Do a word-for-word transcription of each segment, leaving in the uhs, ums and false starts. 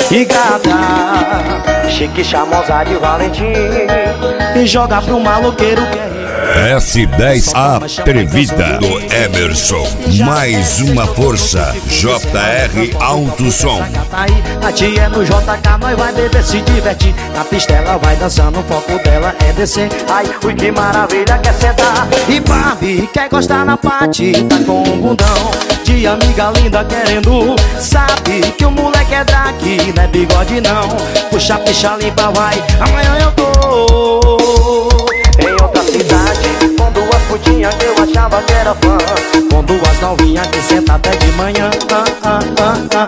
E gata, chique, charmosa de Valentim, e joga pro maloqueiro que é rico. S dez Atrevida do Emerson. Mais uma força. J R Alto Som. A tia é no J K, nós vai beber, se divertir. Na pista ela vai dançando, o foco dela é descer. Ai, ui, que maravilha, quer sentar. E Barbie quer gostar na parte, tá com um bundão de amiga linda querendo. Sabe que o moleque é drag, não é bigode não. Puxa a ficha limpa, vai. Amanhã eu tô em outra cidade, com duas putinhas que eu achava que era fã, com duas novinhas que senta até de manhã. ah, ah, ah, ah,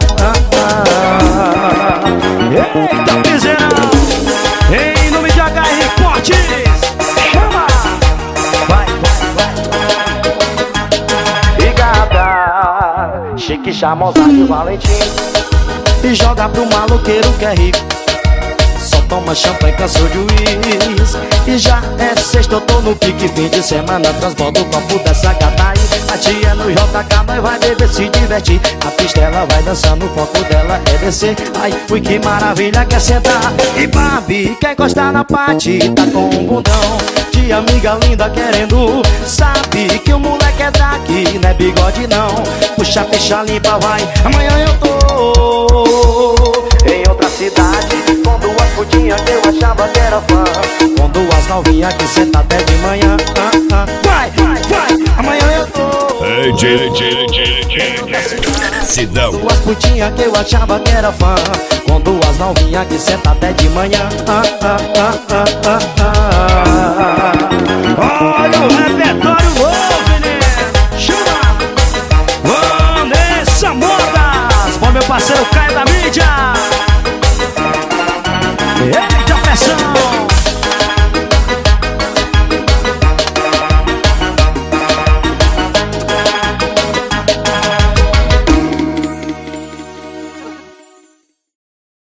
ah, ah. Eita, piseirão, em nome de H R Cortes, chama! Vai, vai, vai. E gata, chique, charmosa de Valentim, e joga pro maloqueiro que é rico. Só toma champanhe, cansou de uísque. E já é sexta, eu tô no pique. Fim de semana, transborda o copo dessa gata aí. A tia no J K, nós vai beber, se divertir. A pista ela vai dançando, o foco dela é descer. Ai, ui, que maravilha, quer sentar. E Barbie quer encostar na parte, tá com um bundão de amiga linda querendo. Sabe que o moleque é daqui, não é bigode não. Puxa a ficha limpa, vai. Amanhã eu tô em outra cidade, com duas putinhas que eu achava que era fã, com duas novinhas que senta até de manhã. ah, ah. Vai, vai, vai, amanhã eu tô Ei, tira, tira, tira, tira. Sidão. duas putinhas que eu achava que era fã, com duas novinhas que senta até de manhã. ah, ah, ah, ah, ah, ah. Olha o repertório novo.